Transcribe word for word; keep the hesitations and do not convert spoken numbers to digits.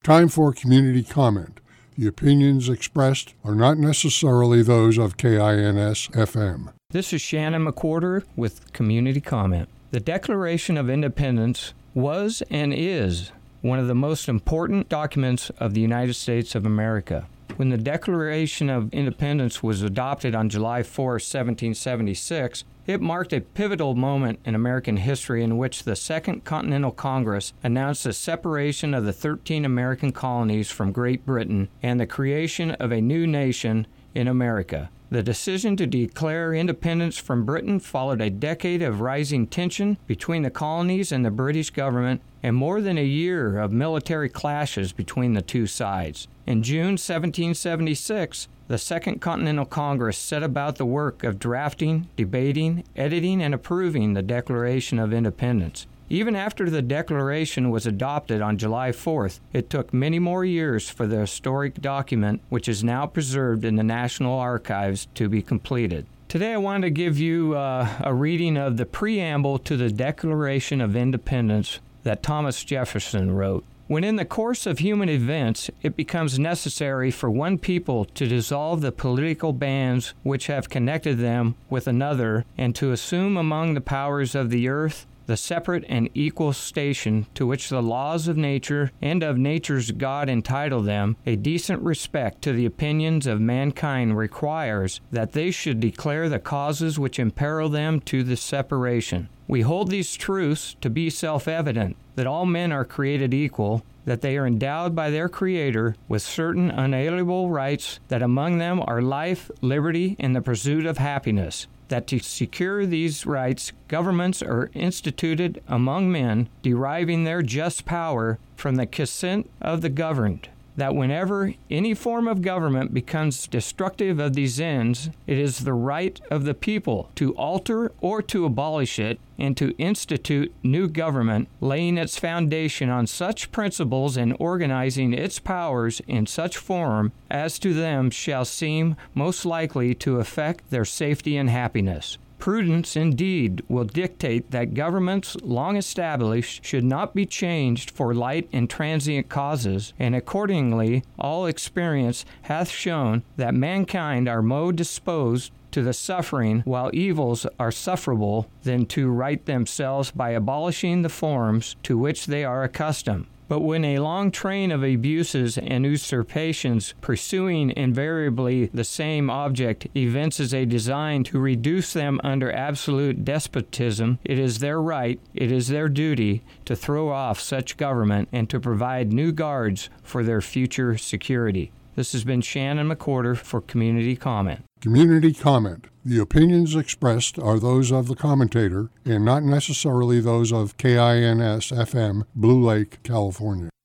Time for community comment. The opinions expressed are not necessarily those of K I N S F M. This is Shannon McWhorter with Community Comment. The Declaration of Independence was and is one of the most important documents of the United States of America. When the Declaration of Independence was adopted on July fourth, seventeen seventy-six, it marked a pivotal moment in American history in which the Second Continental Congress announced the separation of the thirteen American colonies from Great Britain and the creation of a new nation in America. The decision to declare independence from Britain followed a decade of rising tension between the colonies and the British government and more than a year of military clashes between the two sides. In June seventeen seventy-six, the Second Continental Congress set about the work of drafting, debating, editing, and approving the Declaration of Independence. Even after the Declaration was adopted on July fourth, it took many more years for the historic document, which is now preserved in the National Archives, to be completed. Today I wanted to give you uh, a reading of the preamble to the Declaration of Independence that Thomas Jefferson wrote. When in the course of human events it becomes necessary for one people to dissolve the political bands which have connected them with another, and to assume among the powers of the earth the separate and equal station to which the laws of nature and of nature's God entitle them, a decent respect to the opinions of mankind requires that they should declare the causes which imperil them to the separation. We hold these truths to be self-evident, that all men are created equal, that they are endowed by their Creator with certain unalienable rights, that among them are life, liberty, and the pursuit of happiness, that to secure these rights, governments are instituted among men, deriving their just power from the consent of the governed, that whenever any form of government becomes destructive of these ends, it is the right of the people to alter or to abolish it, and to institute new government, laying its foundation on such principles and organizing its powers in such form as to them shall seem most likely to affect their safety and happiness. Prudence, indeed, will dictate that governments long established should not be changed for light and transient causes, and accordingly all experience hath shown that mankind are more disposed to the suffering while evils are sufferable than to right themselves by abolishing the forms to which they are accustomed. But when a long train of abuses and usurpations, pursuing invariably the same object, evinces a design to reduce them under absolute despotism, it is their right, it is their duty, to throw off such government and to provide new guards for their future security. This has been Shannon McWhorter for Community Comment. Community comment. The opinions expressed are those of the commentator and not necessarily those of K I N S F M, Blue Lake, California.